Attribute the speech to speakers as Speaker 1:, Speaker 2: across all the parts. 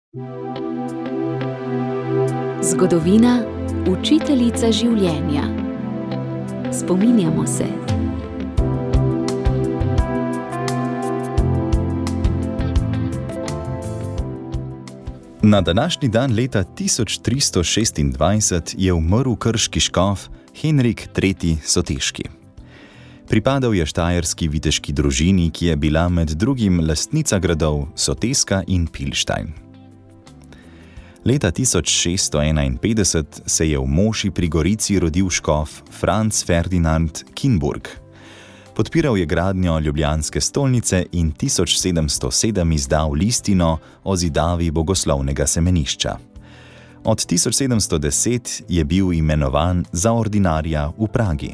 Speaker 1: Zgodovina, učiteljica življenja. Spominjamo se.
Speaker 2: Na današnji dan leta 1326 je umrl krški škof Henrik III. Soteški. Pripadal je štajerski viteški družini, ki je bila med drugim lastnica gradov Soteska in Pilštajn. Leta 1651 se je v Moši pri Gorici rodil škof Franc Ferdinand Kinburg. Podpiral je gradnjo ljubljanske stolnice in 1707 izdal listino o zidavi bogoslovnega semenišča. Od 1710 je bil imenovan za ordinarja v Pragi.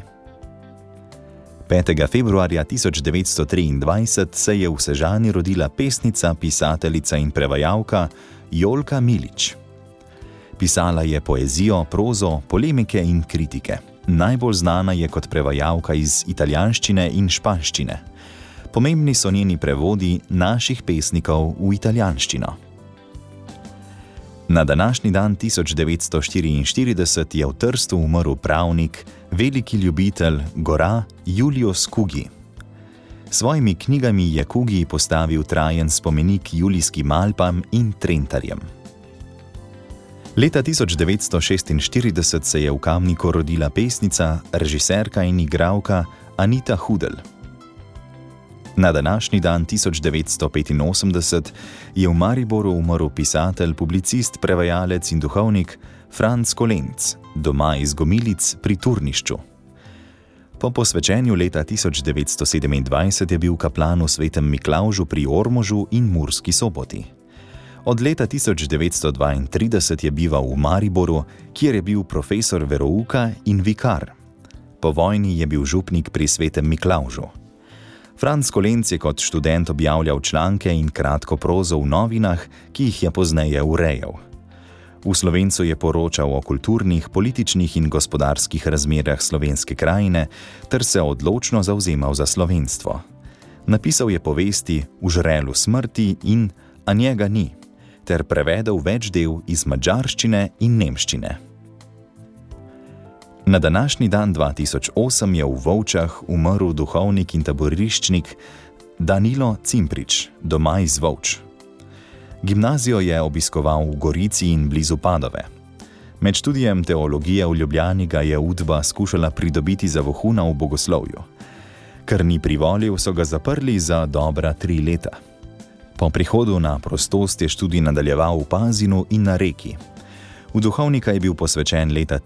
Speaker 2: 5. februarja 1923 se je v Sežani rodila pesnica, pisateljica in prevajalka Jolka Milič. Pisala je poezijo, prozo, polemike in kritike. Najbolj znana je kot prevajalka iz italijanščine in španščine. Pomembni so njeni prevodi naših pesnikov v italijanščino. Na današnji dan 1944 je v Trstu umrl pravnik, veliki ljubitelj gora Julius Kugi. S svojimi knjigami je Kugi postavil trajen spomenik julijskim Alpam in Trentarjem. Leta 1946 se je v Kamniku rodila pesnica, režiserka in igralka Anita Hudel. Na današnji dan 1985 je v Mariboru umrl pisatelj, publicist, prevajalec in duhovnik Franc Kolenc, doma iz Gomilic pri Turnišču. Po posvečenju leta 1927 je bil kaplan v Svetem Miklavžu pri Ormožu in Murski Soboti. Od leta 1932 je bival v Mariboru, kjer je bil profesor verouka in vikar. Po vojni je bil župnik pri Svetem Miklavžu. Franc Kolenc je kot študent objavljal članke in kratko prozo v novinah, ki jih je pozneje urejal. V Slovencu je poročal o kulturnih, političnih in gospodarskih razmerah slovenske krajine ter se odločno zavzemal za slovenstvo. Napisal je povesti V žrelu smrti in A njega ni, ter prevedel več del iz madžarščine in nemščine. Na današnji dan 2008 je v Volčah umrl duhovnik in taboriščnik Danilo Cimprič, doma iz Volč. Gimnazijo je obiskoval v Gorici in blizu Padove. Med študijem teologije v Ljubljani ga je Udba skušala pridobiti za vohuna v bogoslovju. Ker ni privolil, so ga zaprli za dobra 3 leta. Po prihodu na prostost je študij nadaljeval v Pazinu in na Reki. V duhovnika je bil posvečen leta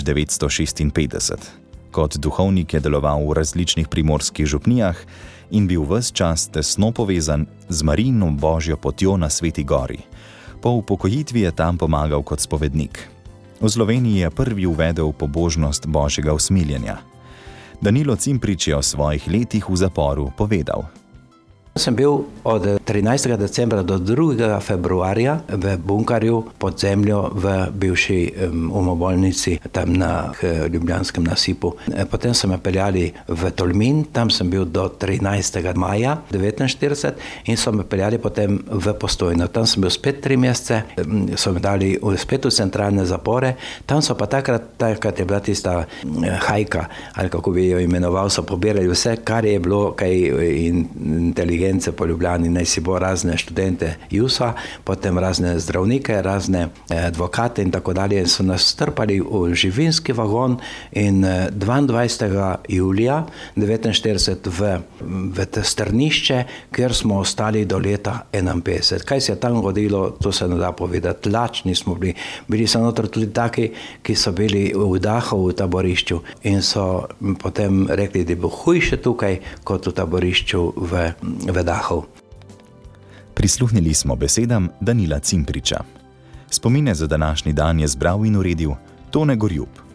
Speaker 2: 1956. Kot duhovnik je deloval v različnih primorskih župnijah in bil ves čas tesno povezan z Marijino božjo potjo na Sveti Gori. Po upokojitvi je tam pomagal kot spovednik. V Sloveniji je prvi uvedel pobožnost božjega usmiljenja. Danilo Cimprič je o svojih letih v zaporu povedal:
Speaker 3: Sem bil od 13. decembra do 2. februarja v bunkarju pod zemljo v bivši umobolnici tam na Ljubljanskem nasipu. Potem so me peljali v Tolmin, tam sem bil do 13. maja 1949 in so me peljali potem v Postojno. Tam sem bil spet 3 mesece, so me dali spet v centralne zapore. Tam so pa takrat je bila tista hajka, ali kako bi jo imenoval, so pobirali vse, kar je bilo, kaj inteligentno po Ljubljani, naj si bo razne študente JUS-a, potem razne zdravnike, razne advokate in tako dalje. In so nas strpali v živinski vagon in 22. julija 1949 v Strnišče, kjer smo ostali do leta 51. Kaj se je tam godilo, to se ne da povedati. Lačni smo bili. Bili so notri tudi taki, ki so bili v Dachovu v taborišču in so potem rekli, da bo hujše tukaj kot v taborišču v Dachau.
Speaker 2: Prisluhnili smo besedam Danila Cimpriča. Spomine za današnji dan je zbral in uredil Tone Gorjup.